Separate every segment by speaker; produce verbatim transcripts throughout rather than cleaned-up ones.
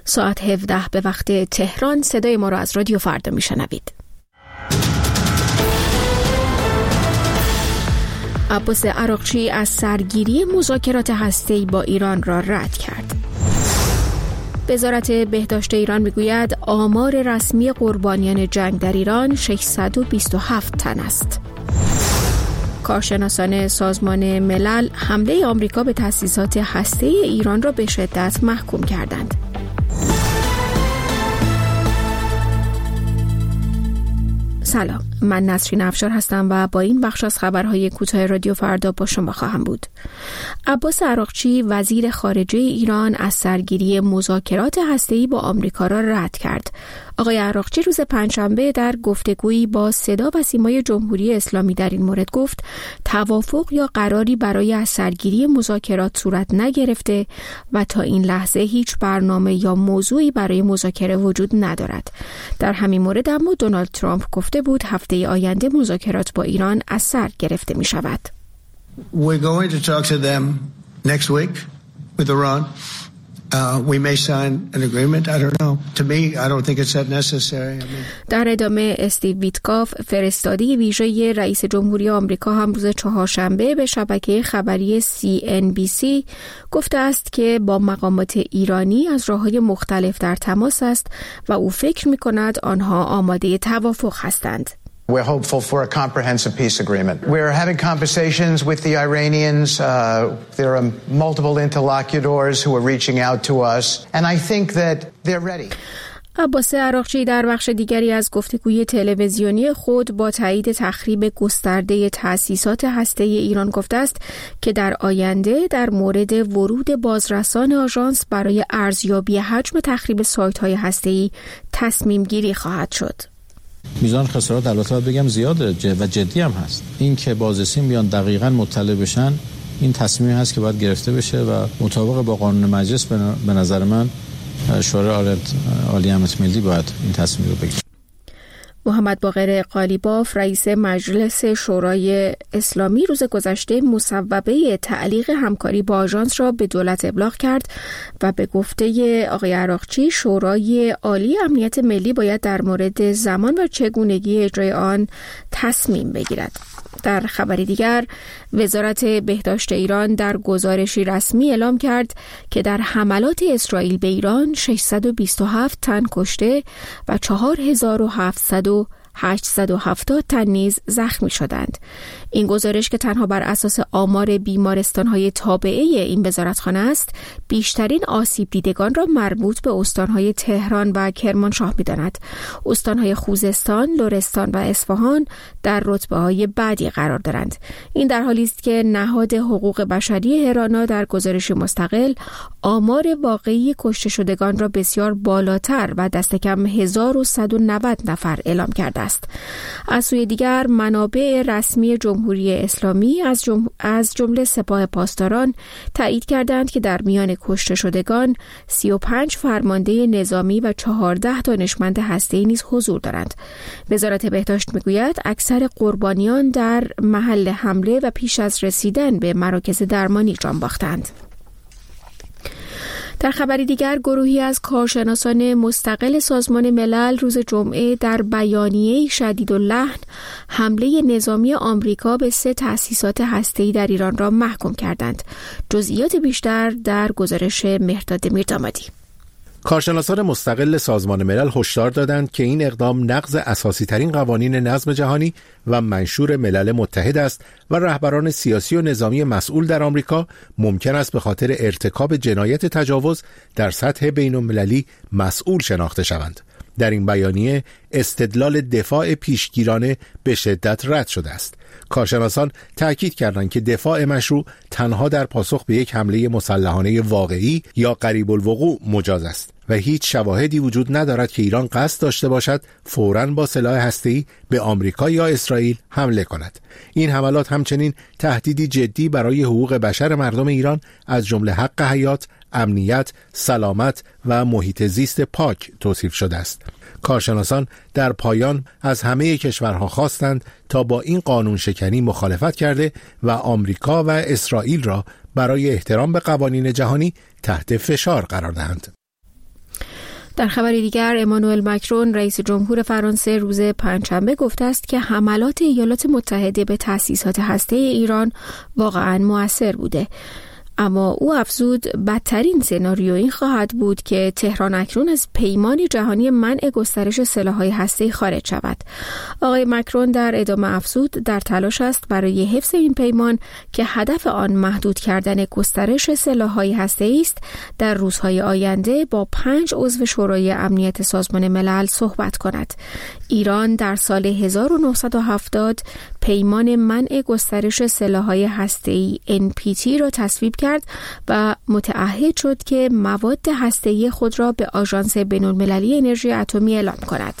Speaker 1: ساعت هفده به وقت تهران. صدای ما را از رادیو فردا میشنوید. عباس عراقچی از سرگیری مذاکرات هسته‌ای با ایران را رد کرد. وزارت بهداشت ایران میگوید آمار رسمی قربانیان جنگ در ایران ششصد و بیست و هفت تن است. کارشناسان سازمان ملل حمله آمریکا به تأسیسات هسته‌ای ایران را به شدت محکوم کردند. سلام، من نسرین افشار هستم و با این بخش از خبرهای کوتاه رادیو فردا با شما خواهم بود. عباس عراقچی وزیر خارجه ایران از سرگیری مذاکرات هسته‌ای با آمریکا را رد کرد. آقای عراقچی روز پنجشنبه در گفتگویی با صدا و سیمای جمهوری اسلامی در این مورد گفت توافق یا قراری برای از سرگیری مذاکرات صورت نگرفته و تا این لحظه هیچ برنامه یا موضوعی برای مذاکره وجود ندارد. در همین مورد اما دونالد ترامپ گفته بود هفته آینده مذاکرات با ایران از سر گرفته می شود.
Speaker 2: We're going to talk to them next week with Iran. Uh, we may sign an agreement. I don't know. To me, I don't think it's that necessary. I mean...
Speaker 1: در ادامه استیو ویتکاف فرستاده ویژه رئیس جمهوری آمریکا هم روز چهارشنبه به شبکه خبری سی ان بی سی گفته است که با مقامات ایرانی از راه‌های مختلف در تماس است و او فکر می‌کند آنها آماده توافق هستند.
Speaker 3: We're hopeful for a comprehensive peace agreement. We're having conversations with the Iranians. Uh, there are multiple interlocutors who are reaching out to us, and I think that they're ready.
Speaker 1: عباس عراقچی در بخش دیگری از گفتگوی تلویزیونی خود با تایید تخریب گسترده تأسیسات هسته‌ای ایران گفته است که در آینده در مورد ورود بازرسان آژانس برای ارزیابی حجم تخریب سایت‌های هسته‌ای تصمیم گیری خواهد شد.
Speaker 4: میزان خسارات البته باید بگم زیاده و جدی هم هست. این که بازرسین بیان دقیقاً مطلع بشن این تصمیمی هست که باید گرفته بشه و مطابق با قانون مجلس به نظر من شورای عالی امنیت ملی باید این تصمیم رو بگیره.
Speaker 1: محمد باقر قالیباف رئیس مجلس شورای اسلامی روز گذشته مصوبه تعلیق همکاری با آژانس را به دولت ابلاغ کرد و به گفته آقای عراقچی شورای عالی امنیت ملی باید در مورد زمان و چگونگی اجرای آن تصمیم بگیرد. در خبری دیگر وزارت بهداشت ایران در گزارشی رسمی اعلام کرد که در حملات اسرائیل به ایران ششصد و بیست و هفت تن کشته و چهار هزار و هفتصد و هشتصد و هفتاد تن نیز زخمی شدند. این گزارش که تنها بر اساس آمار بیمارستان‌های تابعه این وزارتخانه است، بیشترین آسیب دیدگان را مربوط به استان‌های تهران و کرمانشاه می‌داند. استان‌های خوزستان، لرستان و اصفهان در رتبه‌های بعدی قرار دارند. این در حالی است که نهاد حقوق بشری هرانا در گزارش مستقل آمار واقعی کشته شدگان را بسیار بالاتر و دست کم هزار و صد و نود نفر اعلام کرده است. از سوی دیگر منابع رسمی جمهوری اسلامی از جم... از جمله سپاه پاسداران تایید کردند که در میان کشته شدگان سی و پنج فرمانده نظامی و چهارده دانشمند هسته‌ای نیز حضور دارند. وزارت بهداشت میگوید اکثر قربانیان در محل حمله و پیش از رسیدن به مراکز درمانی جان باختند. در خبری دیگر گروهی از کارشناسان مستقل سازمان ملل روز جمعه در بیانیه‌ای شدیداللحن حمله نظامی آمریکا به سه تأسیسات هسته‌ای در ایران را محکوم کردند. جزئیات بیشتر در گزارش مهرداد میردامادی.
Speaker 5: کارشناسان مستقل سازمان ملل هشدار دادند که این اقدام نقض اساسی ترین قوانین نظم جهانی و منشور ملل متحد است و رهبران سیاسی و نظامی مسئول در آمریکا ممکن است به خاطر ارتکاب جنایت تجاوز در سطح بین‌المللی مسئول شناخته شوند. در این بیانیه استدلال دفاع پیشگیرانه به شدت رد شده است. کارشناسان تأکید کردند که دفاع مشروع تنها در پاسخ به یک حمله مسلحانه واقعی یا قریب الوقوع مجاز است و هیچ شواهدی وجود ندارد که ایران قصد داشته باشد فوراً با سلاح هسته‌ای به آمریکا یا اسرائیل حمله کند. این حملات همچنین تهدیدی جدی برای حقوق بشر مردم ایران از جمله حق حیات، امنیت، سلامت و محیط زیست پاک توصیف شده است. کارشناسان در پایان از همه کشورها خواستند تا با این قانون شکنی مخالفت کرده و آمریکا و اسرائیل را برای احترام به قوانین جهانی تحت فشار قرار دهند.
Speaker 1: در خبری دیگر امانوئل مکرون رئیس جمهور فرانسه روز پنجشنبه گفته است که حملات ایالات متحده به تأسیسات هسته‌ای ایران واقعاً مؤثر بوده. اما او افزود بدترین سناریو این خواهد بود که تهران اکنون از پیمان جهانی منع گسترش سلاح‌های هسته‌ای خارج شود. آقای مکرون در ادامه افزود در تلاش است برای حفظ این پیمان که هدف آن محدود کردن گسترش سلاح‌های هسته‌ای است در روزهای آینده با پنج عضو شورای امنیت سازمان ملل صحبت کند. ایران در سال هزار و نهصد و هفتاد پیمان منع گسترش سلاح‌های هسته‌ای ان پی تی را تصویب کرد و متعهد شد که مواد هسته‌ای خود را به آژانس بین‌المللی انرژی اتمی اعلام کند.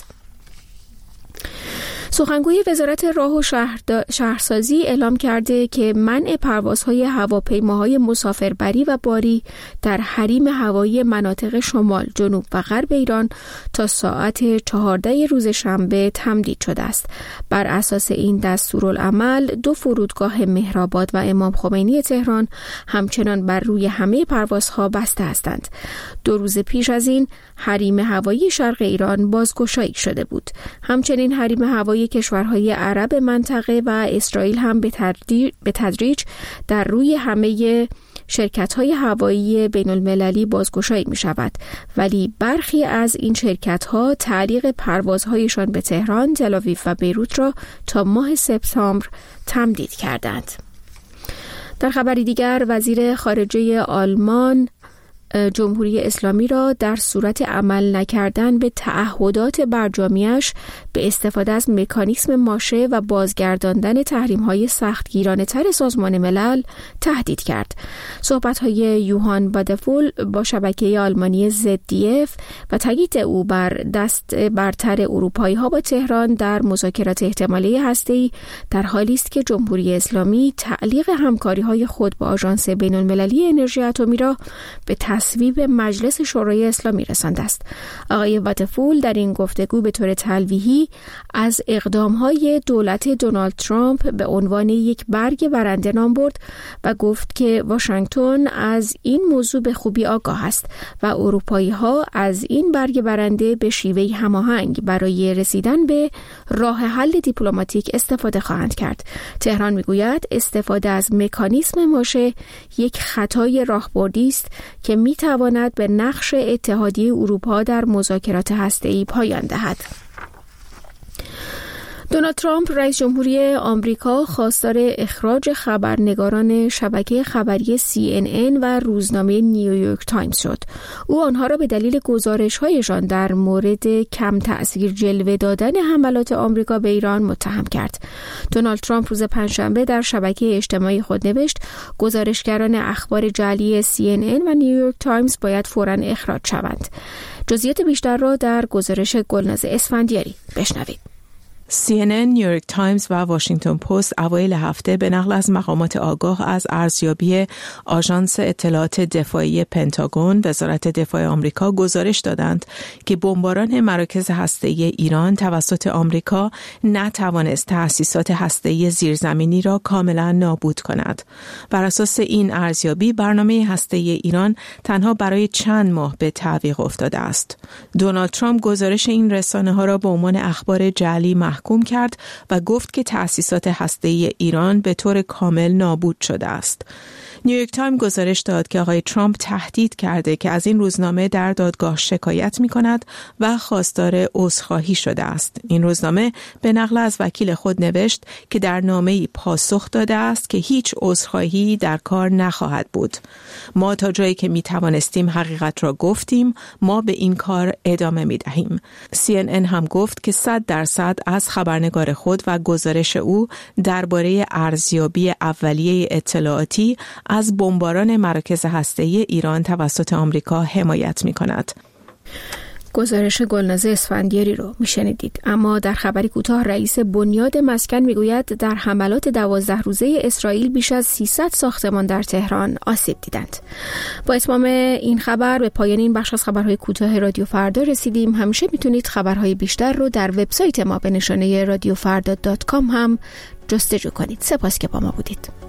Speaker 1: سخنگوی وزارت راه و شهر شهرسازی اعلام کرده که منع پروازهای هواپیماهای مسافربری و باری در حریم هوایی مناطق شمال، جنوب و غرب ایران تا ساعت چهارده روز شنبه تمدید شده است. بر اساس این دستورالعمل دو فرودگاه مهرآباد و امام خمینی تهران همچنان بر روی همه پروازها بسته هستند. دو روز پیش از این حریم هوایی شرق ایران بازگشایی شده بود. همچنین حریم هوایی کشورهای عرب منطقه و اسرائیل هم به تدریج, به تدریج در روی همه شرکت‌های هوایی بین‌المللی بازگشایی می شود، ولی برخی از این شرکت‌ها تعلیق پروازهایشان به تهران، تل‌آویو و بیروت را تا ماه سپتامبر تمدید کردند. در خبری دیگر وزیر خارجه آلمان جمهوری اسلامی را در صورت عمل نکردن به تعهدات برجامیش به استفاده از مکانیسم ماشه و بازگرداندن تحریم‌های سختگیرانه‌تر سازمان ملل تهدید کرد. صحبت‌های یوهان وادفول با شبکه آلمانی زد دی اف و تاکید او بر دست برتر اروپایی‌ها با تهران در مذاکرات احتمالی هسته‌ای در حالی است که جمهوری اسلامی تعلیق همکاری‌های خود با آژانس بین‌المللی انرژی اتمی را به تصویب مجلس شورای اسلامی رسانده است. آقای واتفول در این گفتگو به طور تلویحی از اقدام‌های دولت دونالد ترامپ به عنوان یک برگ برنده نام برد و گفت که واشنگتن از این موضوع به خوبی آگاه است و اروپایی‌ها از این برگ برنده به شیوهی هماهنگ برای رسیدن به راه حل دیپلماتیک استفاده خواهند کرد. تهران میگوید استفاده از مکانیسم ماشه یک خطای راهبردی است که می تواند به نقش اتحادیه اروپا در مذاکرات هسته‌ای پایان دهد. دونالد ترامپ رئیس جمهوری آمریکا خواستار اخراج خبرنگاران شبکه خبری سی ان ان و روزنامه نیویورک تایمز شد. او آنها را به دلیل گزارش‌هایشان در مورد کم تأثیر جلوه دادن حملات آمریکا به ایران متهم کرد. دونالد ترامپ روز پنجشنبه در شبکه اجتماعی خود نوشت گزارشگران اخبار جعلی سی ان ان و نیویورک تایمز باید فوراً اخراج شوند. جزئیات بیشتر را در گزارش گلناز اسفندیاری بشنوید.
Speaker 6: سی ان ان، نیویورک تایمز و واشنگتن پست اوایل هفته به نقل از مقامات آگاه از ارزیابی آژانس اطلاعات دفاعی پنتاگون وزارت دفاع آمریکا گزارش دادند که بمباران مراکز هسته‌ای ایران توسط آمریکا نتوانست تأسیسات هسته‌ای زیرزمینی را کاملا نابود کند. بر اساس این ارزیابی برنامه هسته‌ای ایران تنها برای چند ماه به تعویق افتاده است. دونالد ترامپ گزارش این رسانه‌ها را به عنوان اخبار جعلی محکوم کرد و گفت که تأسیسات هسته‌ای ایران به طور کامل نابود شده است. نیویورک تایمز گزارش داد که آقای ترامپ تهدید کرده که از این روزنامه در دادگاه شکایت می کند و خواستار عذرخواهی شده است. این روزنامه به نقل از وکیل خود نوشت که در نامه‌ای پاسخ داده است که هیچ عذرخواهی در کار نخواهد بود. ما تا جایی که می توانستیم حقیقت را گفتیم، ما به این کار ادامه می دهیم. سی ان ان هم گفت که صد درصد از خبرنگار خود و گزارش او درباره ارزیابی اولیه اطلاعاتی از بمباران مراکز هسته‌ای ایران توسط آمریکا حمایت می‌کند.
Speaker 1: گزارش گلناز اسفندیاری رو میشنیدید. اما در خبری کوتاه رئیس بنیاد مسکن میگوید در حملات دوازده روزه اسرائیل بیش از سیصد ساختمان در تهران آسیب دیدند. با اتمام این خبر به پایان این بخش از خبرهای کوتاه رادیو فردا رسیدیم. همیشه میتونید خبرهای بیشتر رو در وبسایت ما به نشانه رادیو فردا دات کام هم جستجو کنید. سپاس که با ما بودید.